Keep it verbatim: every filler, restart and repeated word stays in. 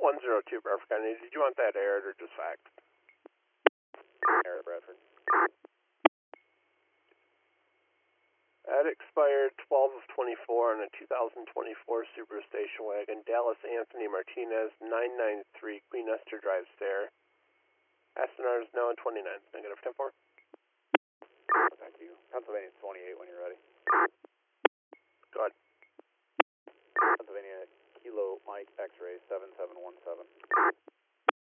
one zero two, Bradford County. Did you want that aired or just faxed? Air Bradford. That expired twelve of twenty-four on a two thousand twenty-four Subaru station wagon. Dallas Anthony Martinez, nine nine three Queen Esther Drive, Stair. Aston is now on twenty-nine. Negative ten four. Thank you. Pennsylvania twenty-eight when you're ready.